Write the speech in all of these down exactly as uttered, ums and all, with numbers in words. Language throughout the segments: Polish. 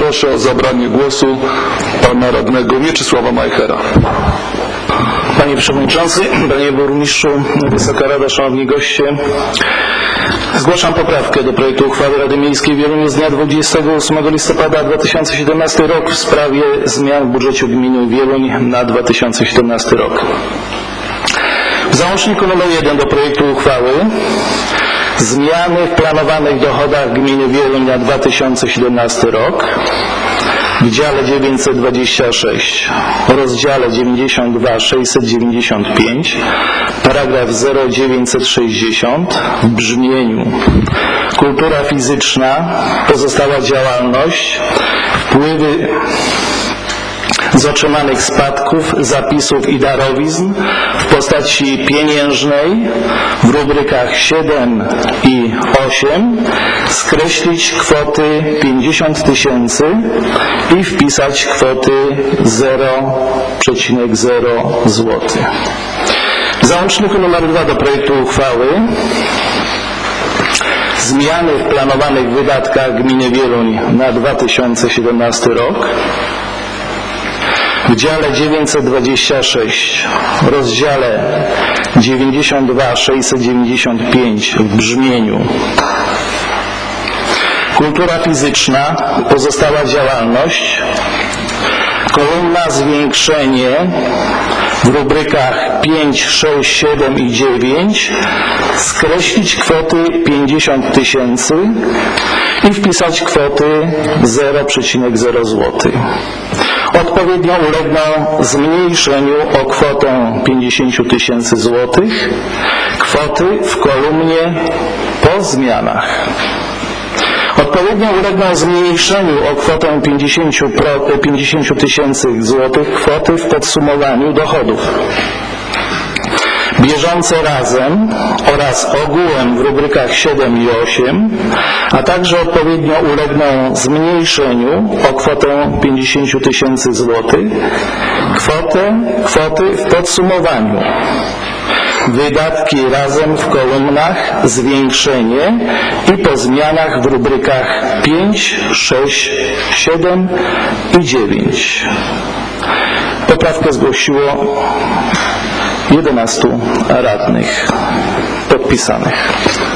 Proszę o zabranie głosu pana radnego Mieczysława Majchera. Panie Przewodniczący, Panie Burmistrzu, Wysoka Rado, Szanowni Goście. Zgłaszam poprawkę do projektu uchwały Rady Miejskiej w Wieluniu z dnia dwudziestego ósmego listopada dwa tysiące siedemnastego roku w sprawie zmian w budżecie gminy Wieluń na dwa tysiące siedemnasty rok. W załączniku numer jeden do projektu uchwały zmiany w planowanych dochodach gminy Wieluń na dwa tysiące siedemnasty rok w dziale dziewięćset dwadzieścia sześć, rozdziale dziewięćdziesiąt dwa sześćset dziewięćdziesiąt pięć, paragraf zero dziewięćset sześćdziesiąt w brzmieniu: kultura fizyczna, pozostała działalność, wpływy z otrzymanych spadków, zapisów i darowizn w postaci pieniężnej w rubrykach siedem i osiem skreślić kwoty pięćdziesiąt tysięcy i wpisać kwoty zero przecinek zero złotych. W załączniku nr dwa do projektu uchwały zmiany w planowanych wydatkach gminy Wieluń na dwa tysiące siedemnasty rok w dziale dziewięćset dwadzieścia sześć, rozdziale dziewięćdziesiąt dwa sześćset dziewięćdziesiąt pięć w brzmieniu: kultura fizyczna, pozostała działalność, kolumna zwiększenie w rubrykach pięć, sześć, siedem i dziewięć skreślić kwoty pięćdziesiąt tysięcy i wpisać kwoty zero przecinek zero złotych. Odpowiednio ulegną zmniejszeniu o kwotę pięćdziesiąt tysięcy złotych kwoty w kolumnie po zmianach. Odpowiednio ulegną zmniejszeniu o kwotę pięćdziesiąt tysięcy złotych kwoty w podsumowaniu dochodów. Bieżące razem oraz ogółem w rubrykach siedem i osiem, a także odpowiednio ulegną zmniejszeniu o kwotę pięćdziesiąt tysięcy złotych kwotę, kwoty w podsumowaniu. Wydatki razem w kolumnach zwiększenie i po zmianach w rubrykach pięć, sześć, siedem i dziewięć. Poprawkę zgłosiło jedenastu radnych podpisanych.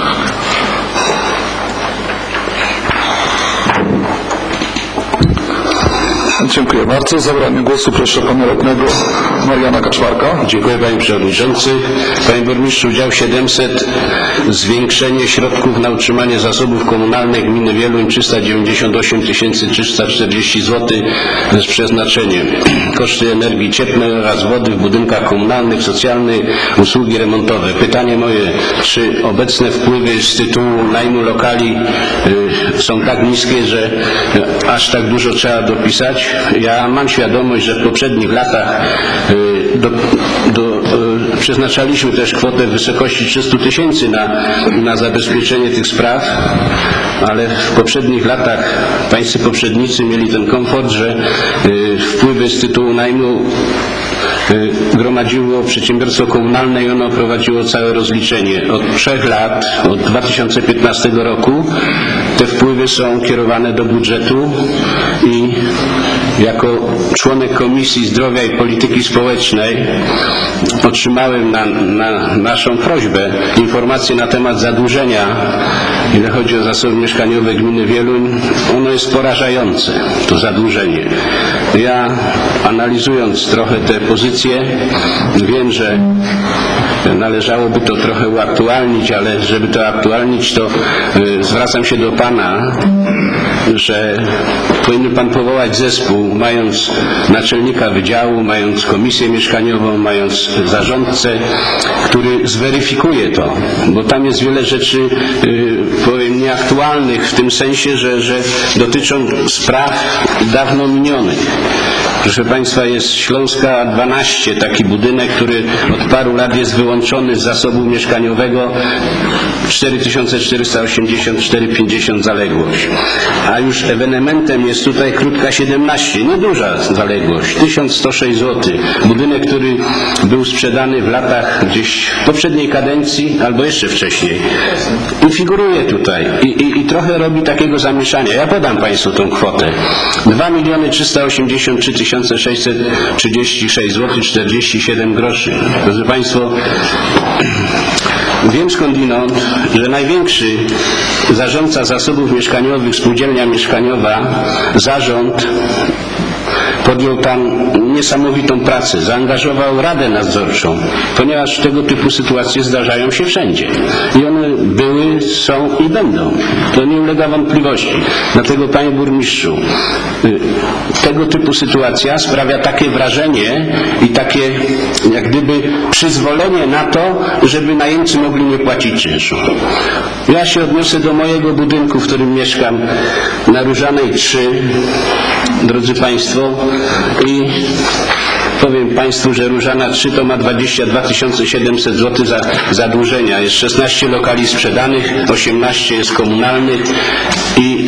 Dziękuję bardzo. Zabranie głosu proszę pana radnego Mariana Kaczmarka. Dziękuję panie przewodniczący. Panie burmistrzu, dział siedemset, zwiększenie środków na utrzymanie zasobów komunalnych gminy Wieluń trzysta dziewięćdziesiąt osiem tysięcy trzysta czterdzieści złotych z przeznaczeniem koszty energii cieplnej oraz wody w budynkach komunalnych, socjalnych, usługi remontowe. Pytanie moje, czy obecne wpływy z tytułu najmu lokali y, są tak niskie, że y, aż tak dużo trzeba dopisać? Ja mam świadomość, że w poprzednich latach y, do, do, y, przeznaczaliśmy też kwotę w wysokości trzysta tysięcy na, na zabezpieczenie tych spraw, ale w poprzednich latach pańscy poprzednicy mieli ten komfort, że y, wpływy z tytułu najmu gromadziło przedsiębiorstwo komunalne i ono prowadziło całe rozliczenie. Od trzech lat, od dwa tysiące piętnastego roku te wpływy są kierowane do budżetu i jako członek Komisji Zdrowia i Polityki Społecznej otrzymałem na, na naszą prośbę informacje na temat zadłużenia, ile chodzi o zasoby mieszkaniowe gminy Wieluń. Ono jest porażające, to zadłużenie. Ja, analizując trochę te pozycje, wiem, że należałoby to trochę uaktualnić, ale żeby to aktualnić, to y, zwracam się do pana, że powinien pan powołać zespół, mając naczelnika wydziału, mając komisję mieszkaniową, mając zarządcę, który zweryfikuje to, bo tam jest wiele rzeczy, y, powiem, nieaktualnych w tym sensie, że, że dotyczą spraw dawno minionych. Proszę państwa, jest Śląska dwanaście, taki budynek, który od paru lat jest wyłączony z zasobu mieszkaniowego, cztery tysiące czterysta osiemdziesiąt cztery pięćdziesiąt zaległość. A już ewenementem jest tutaj Krótka siedemnaście, nieduża zaległość, tysiąc sto sześć złotych. Budynek, który był sprzedany w latach gdzieś w poprzedniej kadencji albo jeszcze wcześniej. I figuruje tutaj i, i, i trochę robi takiego zamieszania. Ja podam Państwu tą kwotę. dwa miliony trzysta osiemdziesiąt trzy tysiące sześćset trzydzieści sześć złotych czterdzieści siedem groszy. Drodzy Państwo, wiem skądinąd, że największy zarządca zasobów mieszkaniowych, spółdzielnia mieszkaniowa, zarząd podjął tam niesamowitą pracę, zaangażował Radę Nadzorczą, ponieważ tego typu sytuacje zdarzają się wszędzie. I one były, są i będą. To nie ulega wątpliwości. Dlatego, Panie Burmistrzu, tego typu sytuacja sprawia takie wrażenie i takie jak gdyby przyzwolenie na to, żeby najemcy mogli nie płacić czynszu. Ja się odniosę do mojego budynku, w którym mieszkam, na Różanej trzy, drodzy Państwo, i powiem Państwu, że Różana trzy to ma dwadzieścia dwa tysiące siedemset złotych za zadłużenia. Jest szesnaście lokali sprzedanych, osiemnaście jest komunalnych i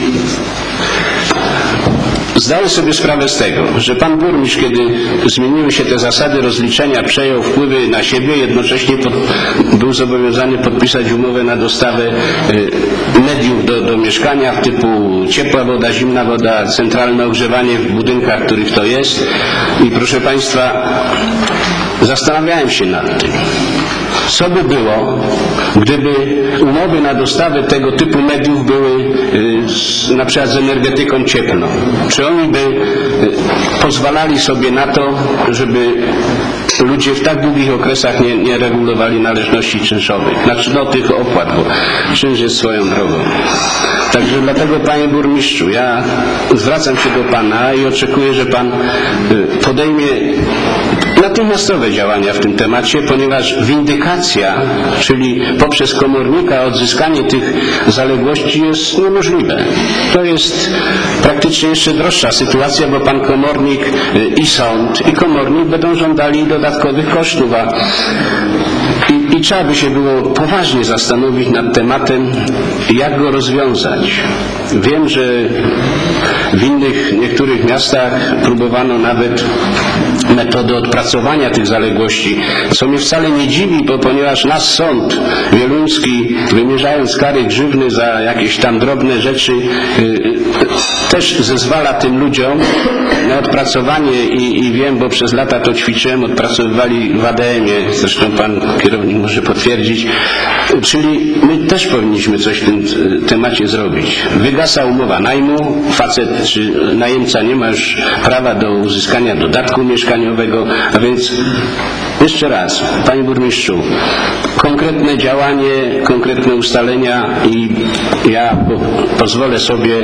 zdaję sobie sprawę z tego, że Pan Burmistrz, kiedy zmieniły się te zasady rozliczenia, przejął wpływy na siebie, jednocześnie pod, był zobowiązany podpisać umowę na dostawę y, mediów do, do mieszkania typu ciepła woda, zimna woda, centralne ogrzewanie w budynkach, w których to jest. I proszę Państwa, zastanawiałem się nad tym, co by było, gdyby umowy na dostawę tego typu mediów były y, z, na przykład z energetyką cieplną. Czy oni by y, pozwalali sobie na to, żeby ludzie w tak długich okresach nie, nie regulowali należności czynszowych, znaczy no tych opłat, bo czynsz jest swoją drogą. Także dlatego, Panie Burmistrzu, ja zwracam się do Pana i oczekuję, że Pan y, podejmie natychmiastowe działania w tym temacie, ponieważ windykacja, czyli poprzez komornika odzyskanie tych zaległości jest niemożliwe. To jest praktycznie jeszcze droższa sytuacja, bo pan komornik i sąd i komornik będą żądali dodatkowych kosztów, a i, i trzeba by się było poważnie zastanowić nad tematem, jak go rozwiązać. Wiem, że w innych niektórych miastach próbowano nawet metody odpracowania tych zaległości, co mnie wcale nie dziwi, bo ponieważ nasz sąd wieluński, wymierzając kary grzywny za jakieś tam drobne rzeczy, yy, też zezwala tym ludziom na odpracowanie i, i wiem, bo przez lata to ćwiczyłem, odpracowywali w A D M-ie, zresztą pan kierownik może potwierdzić, czyli my też powinniśmy coś w tym temacie zrobić. Wygasa umowa najmu, facet czy najemca nie ma już prawa do uzyskania dodatku mieszkaniowego, a więc jeszcze raz, Panie Burmistrzu, konkretne działanie, konkretne ustalenia i ja po, pozwolę sobie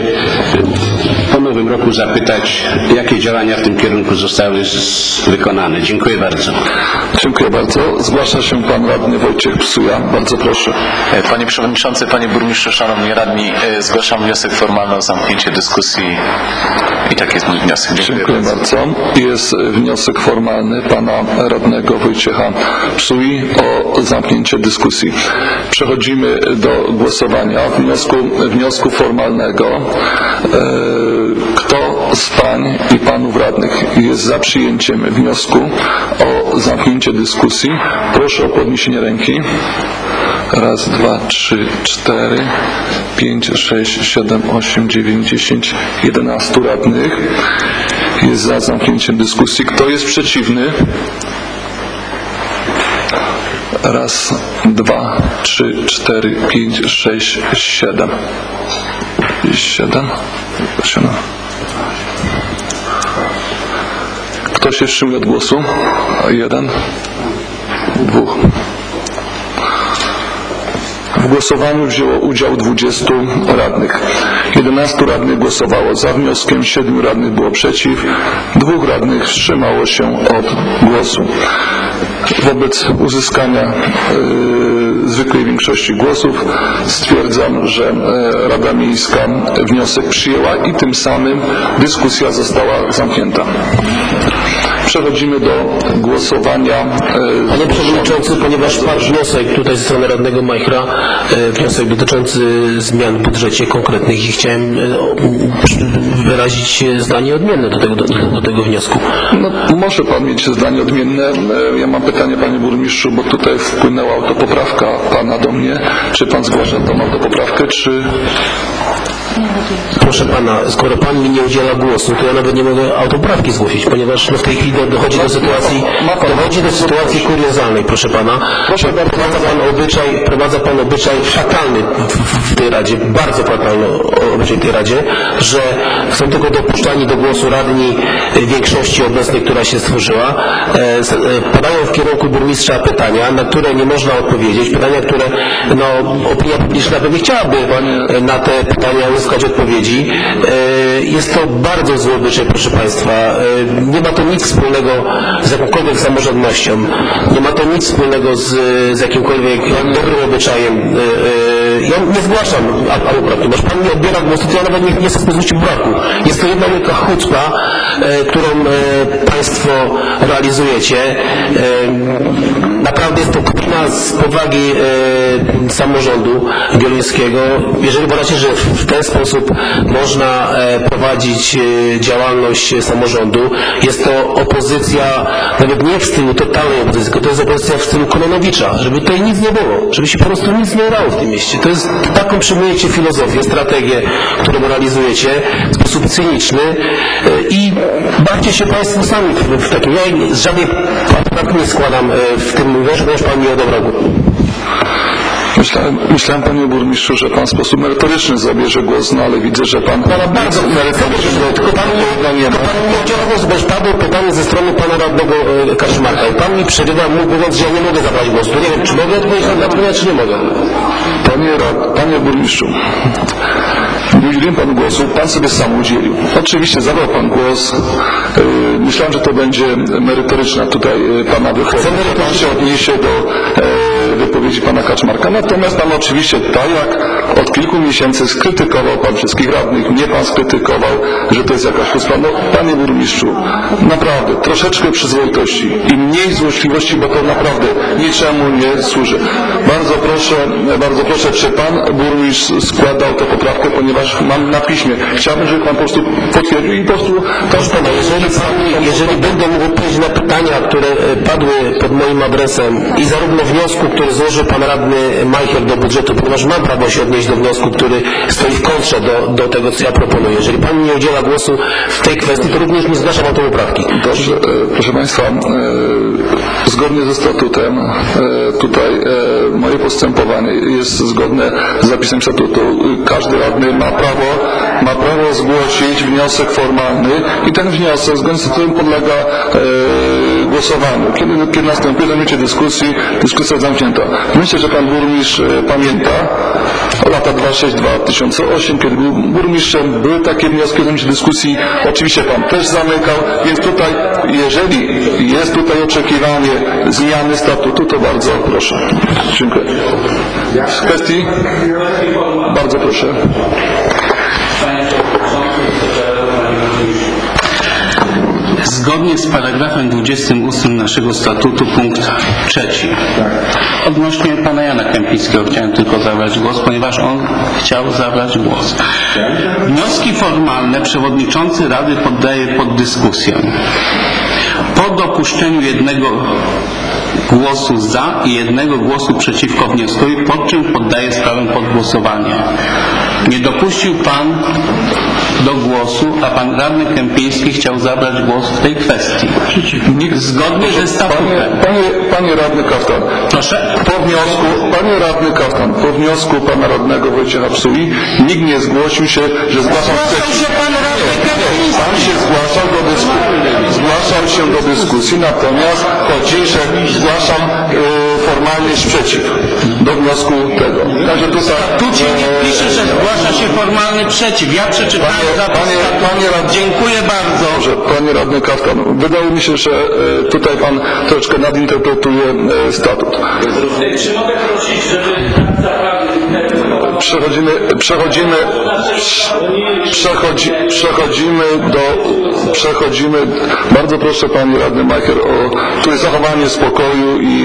po nowym roku zapytać, jakie działania w tym kierunku zostały z, wykonane. Dziękuję bardzo. Dziękuję bardzo. Zgłasza się Pan Radny Wojciech Psuja. Bardzo proszę. Panie Przewodniczący, Panie Burmistrzu, Szanowni Radni, zgłaszam wniosek formalny o zamknięcie dyskusji i tak jest mój wniosek. Dziękuję, Dziękuję bardzo. bardzo. Jest wniosek formalny Pana Radnego Wojciecha Psui o zamknięcie dyskusji. Przechodzimy do głosowania wniosku, wniosku formalnego. Kto z Pań i Panów Radnych jest za przyjęciem wniosku o zamknięcie dyskusji? Proszę o podniesienie ręki. Raz, dwa, trzy, cztery, pięć, sześć, siedem, osiem, dziewięć, dziesięć, jedenastu radnych jest za zamknięciem dyskusji. Kto jest przeciwny? Raz, dwa, trzy, cztery, pięć, sześć, siedem. Siedem. Siedem. Kto się wstrzymuje od głosu? Jeden. Dwóch. W głosowaniu wzięło udział dwudziestu radnych. jedenastu radnych głosowało za wnioskiem, siedmiu radnych było przeciw, dwóch radnych wstrzymało się od głosu. Wobec uzyskania yy, zwykłej większości głosów stwierdzam, że e, Rada Miejska wniosek przyjęła i tym samym dyskusja została zamknięta. Przechodzimy do głosowania. e, Panie Przewodniczący, ponieważ padł wniosek tutaj ze strony radnego Majchra, e, wniosek dotyczący zmian w budżecie konkretnych i chciałem e, o, wyrazić zdanie odmienne do tego, do, do tego wniosku. No, może Pan mieć zdanie odmienne. E, Ja mam pytanie, Panie Burmistrzu, bo tutaj wpłynęła autopoprawka Pana do mnie. Czy Pan zgłasza tą autopoprawkę, czy... Proszę Pana, skoro Pan mi nie udziela głosu, to ja nawet nie mogę autopoprawki zgłosić, ponieważ no, w tej chwili do, dochodzi do sytuacji, dochodzi do sytuacji kuriozalnej, proszę Pana. Proszę, prowadza Pan obyczaj, prowadza Pan obyczaj fatalny w, w, w tej Radzie, bardzo fatalny obyczaj w tej Radzie, że są tylko dopuszczani do głosu radni większości obecnej, która się stworzyła, e, e, padają w kierunku burmistrza pytania, na które nie można odpowiedzieć, pytania, które no, opinia publiczna pewnie chciałaby e, na te pytania uzyskać odpowiedzi. E, Jest to bardzo zły obyczaj, proszę Państwa. E, Nie ma to nic wspólnego z jakąkolwiek samorządnością. Nie ma to nic wspólnego z, z jakimkolwiek dobrym obyczajem. E, e, Ja nie zgłaszam autopoprawki, bo Pan mi odbiera głos, to ja nawet nie, nie chcę zwrócić braku. Jest to jedna wielka chucpa, e, którą e, Państwo realizujecie. E, Naprawdę jest to kpina z powagi e, samorządu wieluńskiego. Jeżeli uważacie, że w ten sposób można e, prowadzić e, działalność samorządu, jest to opozycja, nawet nie w stylu totalnej opozycji, tylko to jest opozycja w stylu Kononowicza, żeby tutaj nic nie było, żeby się po prostu nic nie grało w tym mieście. To jest, taką przyjmujecie filozofię, strategię, którą realizujecie w sposób cyniczny e, i bawcie się Państwo sami w, w takim. Ja z żadnej poprawki nie składam e, w tym wierze, ponieważ Pan mi odebrał głos. Myślałem, myślałem, Panie Burmistrzu, że Pan w sposób merytoryczny zabierze głos, no ale widzę, że Pan... Pana bardzo merytoryczny, tylko Pan nie, tylko Pan nie udziela głosu, bo już padło pytanie ze strony Pana radnego e, Kaczmarka i Pan mi przerywa, mówiąc, że ja nie mogę zabrać głosu. To nie wiem, czy mogę odpowiedzieć na pytanie, czy nie mogę. Panie, rad, panie Burmistrzu, nie udzieliłem Panu głosu, Pan sobie sam udzielił. Oczywiście zabrał Pan głos. Yy, myślałem, że to będzie merytoryczna tutaj yy, Pana wypowiedź. Pan się odniesie do yy, wypowiedzi Pana Kaczmarka. Natomiast Pan oczywiście, tak jak od kilku miesięcy skrytykował Pan wszystkich radnych, mnie Pan skrytykował, że to jest jakaś chucpa. No, Panie Burmistrzu, naprawdę, troszeczkę przyzwoitości i mniej złośliwości, bo to naprawdę niczemu nie służy. Bardzo proszę, bardzo proszę, czy Pan Burmistrz składał tę poprawkę, ponieważ mam na piśmie. Chciałbym, żeby Pan po prostu potwierdził i po prostu... Proszę Pana, jeżeli, pan, jeżeli będę mógł odpowiedzieć na pytania, które padły pod moim adresem i zarówno wniosku, który złożył Pan Radny Majcher do budżetu, ponieważ mam prawo się odnieść do wniosku, który stoi w kontrze do, do tego, co ja proponuję. Jeżeli Pan mi nie udziela głosu w tej kwestii, to również nie zgłaszam autopoprawki. Dobrze, e, proszę Państwa, e, zgodnie ze statutem e, tutaj e, moje postępowanie jest zgodne z zapisem statutu. Każdy radny ma prawo, ma prawo zgłosić wniosek formalny i ten wniosek zgodnie z statutem podlega e, głosowaniu. Kiedy, kiedy następuje zajęcie dyskusji, dyskusja zamknięta. Myślę, że Pan Burmistrz e, pamięta lata dwa tysiące szósty do dwa tysiące ósmego, kiedy był burmistrzem, były takie wnioski o dyskusji. Oczywiście Pan też zamykał, więc tutaj, jeżeli jest tutaj oczekiwanie zmiany statutu, to bardzo proszę. Dziękuję. W kwestii? Bardzo proszę. Zgodnie z paragrafem dwudziestym ósmym naszego statutu punkt trzeci. Odnośnie pana Jana Kępińskiego chciałem tylko zabrać głos, ponieważ on chciał zabrać głos. Wnioski formalne przewodniczący Rady poddaje pod dyskusję. Po dopuszczeniu jednego głosu za i jednego głosu przeciwko wnioskowi, po czym poddaje sprawę pod głosowanie. Nie dopuścił Pan do głosu, a Pan Radny Kępiński chciał zabrać głos w tej kwestii. Zgodnie ze statutem. Panie, panie, panie Radny Kaftan, Proszę? po wniosku, Panie Radny Kaftan, po wniosku Pana Radnego Wojciecha Psuli nikt nie zgłosił się, że zgłaszał sprzeciw. Pan się zgłaszał do dyskusji. Zgłaszał zgłaszam się do dyskusji, natomiast chodzi, że zgłaszam y, formalnie sprzeciw do wniosku tego. Także tutaj... Tu ci nie pisze, że zgłasza się formalny przeciw. Ja przeczytałem zapis panie, panie radny, Dziękuję bardzo. Dobrze, panie radny Kaftan, wydaje mi się, że e, tutaj pan troszeczkę nadinterpretuje e, statut. Czy mogę prosić, żeby Przechodzimy, przechodzimy, przechodzi, przechodzimy do, przechodzimy, bardzo proszę panie radny Majcher o tu jest zachowanie spokoju i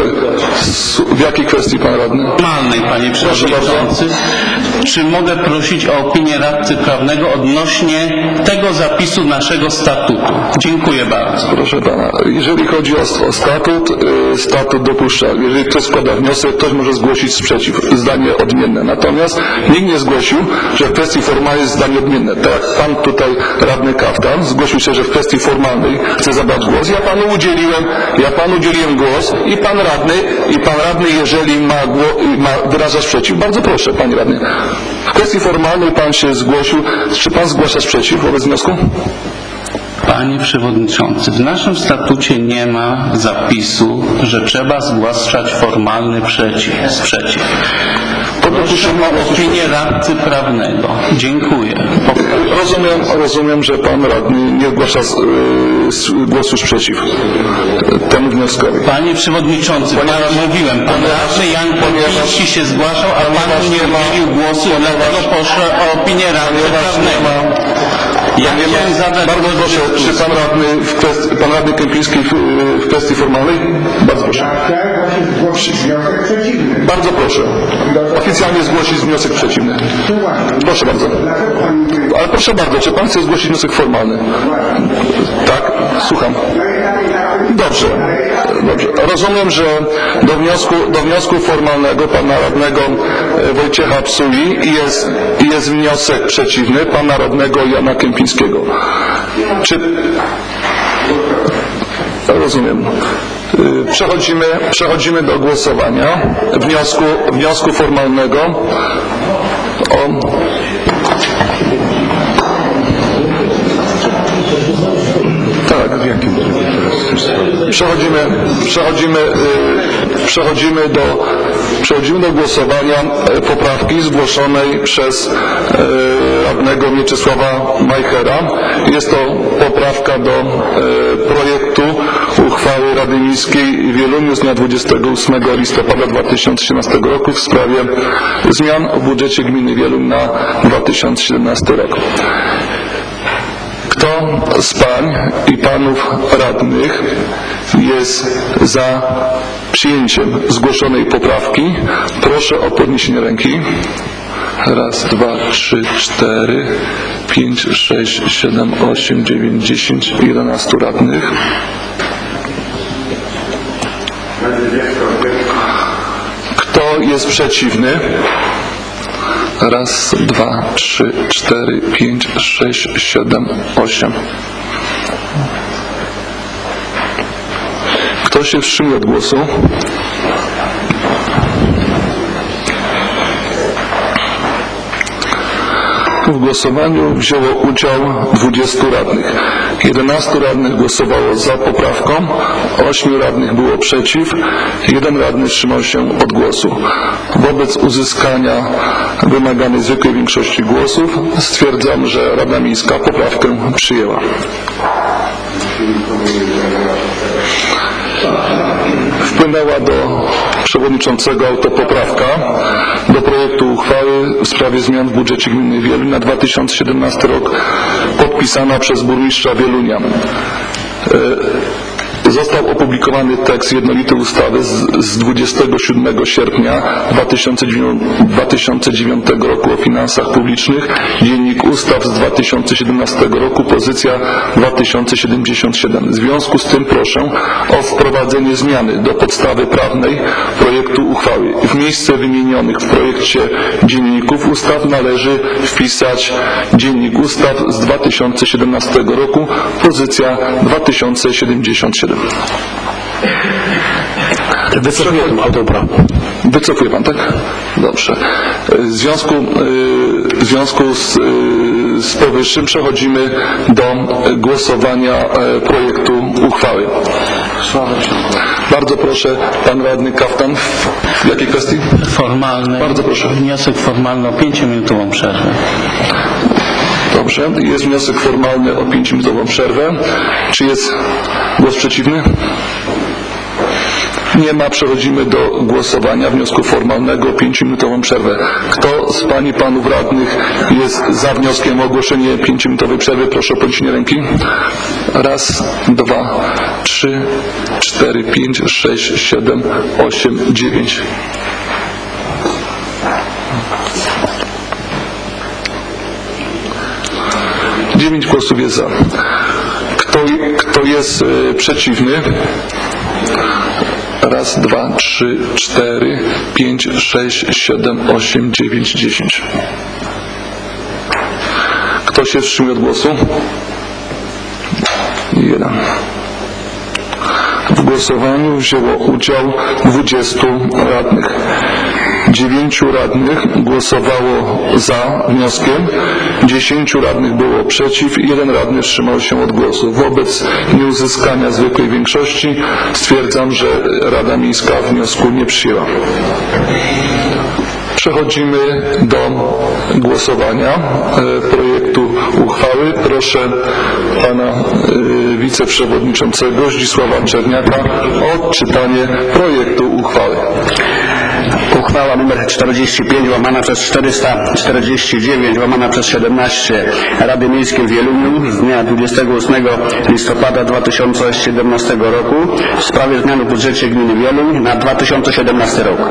w jakiej kwestii pan radny? formalnej, panie przewodniczący, czy mogę prosić o opinię radcy prawnego odnośnie tego zapisu naszego statutu? Dziękuję bardzo. Proszę pana, jeżeli chodzi o, o statut, y, statut dopuszcza, jeżeli ktoś składa wniosek, ktoś może zgłosić sprzeciw, zdanie odmienne. Natomiast nikt nie zgłosił, że w kwestii formalnej jest zdanie odmienne. Tak jak pan tutaj radny Kaftan zgłosił się, że w kwestii formalnej chce zabrać głos. Ja panu udzieliłem, ja panu udzieliłem głos i pan radny, i pan radny, jeżeli ma, gło, ma wyraża sprzeciw, bardzo proszę, panie radny. W kwestii formalnej pan się zgłosił. Czy pan zgłasza sprzeciw wobec wniosku? Panie przewodniczący, w naszym statucie nie ma zapisu, że trzeba zgłaszać formalny przeciw, sprzeciw. Proszę o opinię radcy prawnego. Dziękuję. Rozumiem, rozumiem, że pan radny nie zgłasza y, głosu sprzeciw temu wnioskowi. Panie przewodniczący, Ponieważ- pan mówiłem, pan radny Jan Kowalski się zgłaszał, a pan nie udzielił głosu, dlatego proszę o opinię radcy prawnego. Ja Nie chciałem ma, zadać bardzo proszę, czy pan radny, w kwestii, pan radny Kępiński w, w kwestii formalnej? Bardzo proszę. Chciałem właśnie zgłosić wniosek przeciwny. Bardzo proszę. Oficjalnie zgłosić wniosek przeciwny. Proszę bardzo. Ale proszę bardzo, czy pan chce zgłosić wniosek formalny? Tak? Słucham. Dobrze. Dobrze. Rozumiem, że do wniosku, do wniosku formalnego pana radnego e, Wojciecha Psuli jest, jest wniosek przeciwny pana radnego Jana Kępińskiego. Czy... Rozumiem. Y, Przechodzimy, przechodzimy do głosowania wniosku, wniosku formalnego o... Tak, w jakim Przechodzimy, przechodzimy, y, przechodzimy do, przechodzimy do głosowania y, poprawki zgłoszonej przez y, radnego Mieczysława Majchera. Jest to poprawka do y, projektu uchwały Rady Miejskiej Wieluniu z dnia dwudziestego ósmego listopada dwa tysiące siedemnastego roku w sprawie zmian w budżecie gminy Wieluń na dwa tysiące siedemnasty rok. Kto z pań i panów radnych jest za przyjęciem zgłoszonej poprawki? Proszę o podniesienie ręki. Raz, dwa, trzy, cztery, pięć, sześć, siedem, osiem, dziewięć, dziesięć, jedenastu radnych. Kto jest przeciwny? Raz, dwa, trzy, cztery, pięć, sześć, siedem, osiem. Kto się wstrzymuje od głosu? W głosowaniu wzięło udział dwudziestu radnych. jedenastu radnych głosowało za poprawką, ośmiu radnych było przeciw, jeden radny wstrzymał się od głosu. Wobec uzyskania wymaganej zwykłej większości głosów stwierdzam, że Rada Miejska poprawkę przyjęła. Wpłynęła do przewodniczącego autopoprawka do projektu uchwały w sprawie zmian w budżecie gminy Wieluń na dwa tysiące siedemnasty rok, podpisana przez burmistrza Wielunia. Został opublikowany tekst jednolitej ustawy z, z dwudziestego siódmego sierpnia dwa tysiące dziewiątego roku o finansach publicznych, Dziennik Ustaw z dwa tysiące siedemnastego roku, pozycja dwa tysiące siedemdziesiąt siedem. W związku z tym proszę o wprowadzenie zmiany do podstawy prawnej projektu uchwały. W miejsce wymienionych w projekcie dzienników ustaw należy wpisać Dziennik Ustaw z dwa tysiące siedemnastego roku, pozycja dwa tysiące siedemdziesiąt siedem. Wycofuję tę autoprawę. Wycofuje pan, tak? Dobrze. W związku, w związku z, z powyższym przechodzimy do głosowania e, projektu uchwały. Bardzo proszę, pan radny Kaftan. W jakiej kwestii? Formalny. Bardzo proszę. Wniosek formalny o pięciominutową przerwę. Dobrze, jest wniosek formalny o pięciominutową przerwę. Czy jest głos przeciwny? Nie ma. Przechodzimy do głosowania wniosku formalnego o pięciominutową przerwę. Kto z pań i panów radnych jest za wnioskiem o ogłoszenie pięciominutowej przerwy? Proszę o podniesienie ręki. Raz, dwa, trzy, cztery, pięć, sześć, siedem, osiem, dziewięć. Dziewięć głosów jest za. Kto, kto jest y, przeciwny? Raz, dwa, trzy, cztery, pięć, sześć, siedem, osiem, dziewięć, dziesięć. Kto się wstrzymuje od głosu? Jeden. W głosowaniu wzięło udział dwudziestu radnych. Dziewięciu radnych głosowało za wnioskiem, dziesięciu radnych było przeciw i jeden radny wstrzymał się od głosu. Wobec nieuzyskania zwykłej większości stwierdzam, że Rada Miejska wniosku nie przyjęła. Przechodzimy do głosowania projektu uchwały. Proszę pana wiceprzewodniczącego Zdzisława Czerniaka o odczytanie projektu uchwały. Uchwała nr czterdzieści pięć łamana przez czterysta czterdzieści dziewięć łamana przez siedemnaście Rady Miejskiej w Wieluniu z dnia dwudziestego ósmego listopada dwa tysiące siedemnastego roku w sprawie zmiany w budżecie gminy Wieluń na dwa tysiące siedemnasty rok.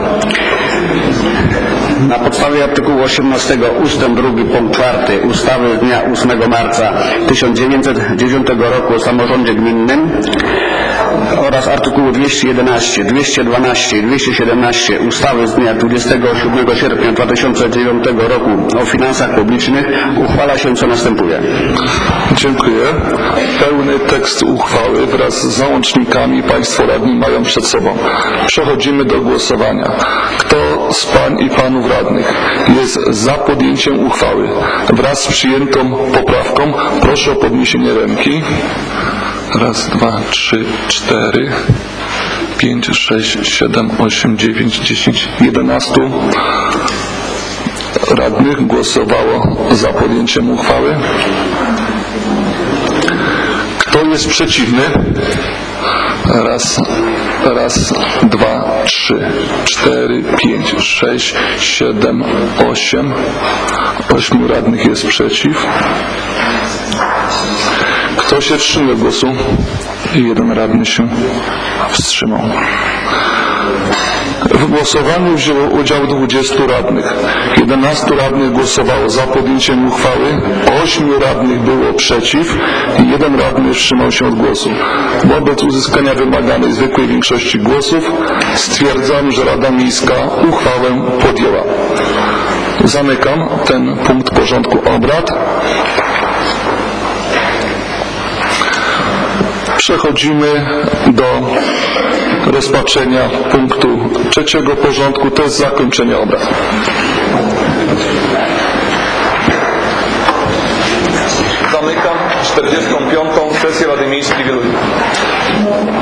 Na podstawie artykułu osiemnastego ustęp drugi punkt czwarty ustawy z dnia ósmego marca tysiąc dziewięćset dziesiątego roku o samorządzie gminnym oraz artykułu dwieście jedenaście, dwieście dwanaście i dwieście siedemnaście ustawy z dnia dwudziestego siódmego sierpnia dwa tysiące dziewiątego roku o finansach publicznych uchwala się co następuje. Dziękuję. Pełny tekst uchwały wraz z załącznikami państwo radni mają przed sobą. Przechodzimy do głosowania. Kto z pań i panów radnych jest za podjęciem uchwały wraz z przyjętą poprawką, proszę o podniesienie ręki. Raz, dwa, trzy, cztery, pięć, sześć, siedem, osiem, dziewięć, dziesięć, jedenastu radnych głosowało za podjęciem uchwały. Kto jest przeciwny? Raz, raz, dwa, trzy, cztery, pięć, sześć, siedem, osiem. Ośmiu radnych jest przeciw. Kto się wstrzymał od głosu? Jeden radny się wstrzymał. W głosowaniu wzięło udział dwudziestu radnych. jedenastu radnych głosowało za podjęciem uchwały, ośmiu radnych było przeciw i jeden radny wstrzymał się od głosu. Wobec uzyskania wymaganej zwykłej większości głosów stwierdzam, że Rada Miejska uchwałę podjęła. Zamykam ten punkt porządku obrad. Przechodzimy do rozpatrzenia punktu trzeciego porządku, to jest zakończenie obrad. Zamykam czterdziestą piątą sesję Rady Miejskiej w Wieluniu.